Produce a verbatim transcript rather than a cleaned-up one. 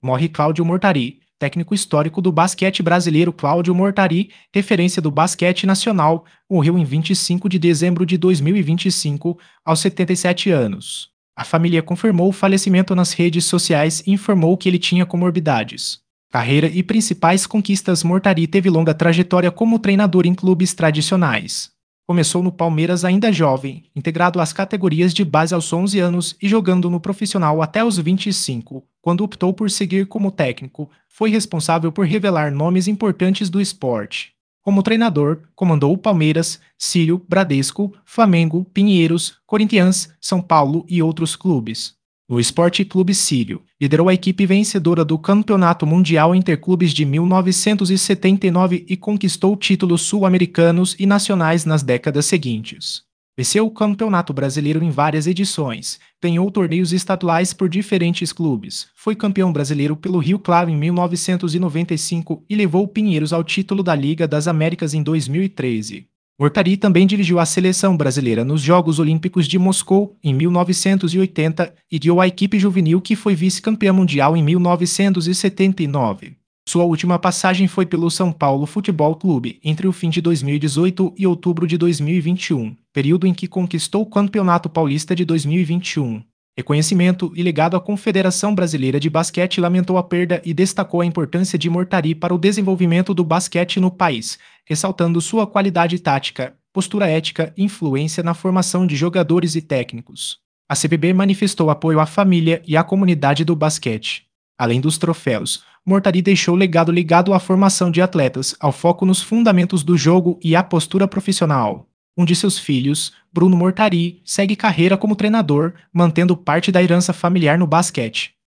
Morre Cláudio Mortari, técnico histórico do basquete brasileiro. Cláudio Mortari, referência do basquete nacional, morreu em vinte e cinco de dezembro de dois mil e vinte e cinco, aos setenta e sete anos. A família confirmou o falecimento nas redes sociais e informou que ele tinha comorbidades. Carreira e principais conquistas. Mortari teve longa trajetória como treinador em clubes tradicionais. Começou no Palmeiras ainda jovem, integrado às categorias de base aos onze anos e jogando no profissional até os vinte e cinco, quando optou por seguir como técnico. Foi responsável por revelar nomes importantes do esporte. Como treinador, comandou o Palmeiras, Sírio, Bradesco, Flamengo, Pinheiros, Corinthians, São Paulo e outros clubes. No Esporte Clube Sírio, liderou a equipe vencedora do Campeonato Mundial Interclubes de mil novecentos e setenta e nove e conquistou títulos sul-americanos e nacionais nas décadas seguintes. Venceu o Campeonato Brasileiro em várias edições, ganhou torneios estaduais por diferentes clubes, foi campeão brasileiro pelo Rio Claro em mil novecentos e noventa e cinco e levou o Pinheiros ao título da Liga das Américas em dois mil e treze. Mortari também dirigiu a seleção brasileira nos Jogos Olímpicos de Moscou em mil novecentos e oitenta e guiou a equipe juvenil que foi vice-campeã mundial em mil novecentos e setenta e nove. Sua última passagem foi pelo São Paulo Futebol Clube entre o fim de dois mil e dezoito e outubro de dois mil e vinte e um, período em que conquistou o Campeonato Paulista de dois mil e vinte e um. Reconhecimento e legado à Confederação Brasileira de Basquete. Lamentou a perda e destacou a importância de Mortari para o desenvolvimento do basquete no país, ressaltando sua qualidade tática, postura ética e influência na formação de jogadores e técnicos. A C B B manifestou apoio à família e à comunidade do basquete. Além dos troféus, Mortari deixou legado ligado à formação de atletas, ao foco nos fundamentos do jogo e à postura profissional. Um de seus filhos, Bruno Mortari, segue carreira como treinador, mantendo parte da herança familiar no basquete.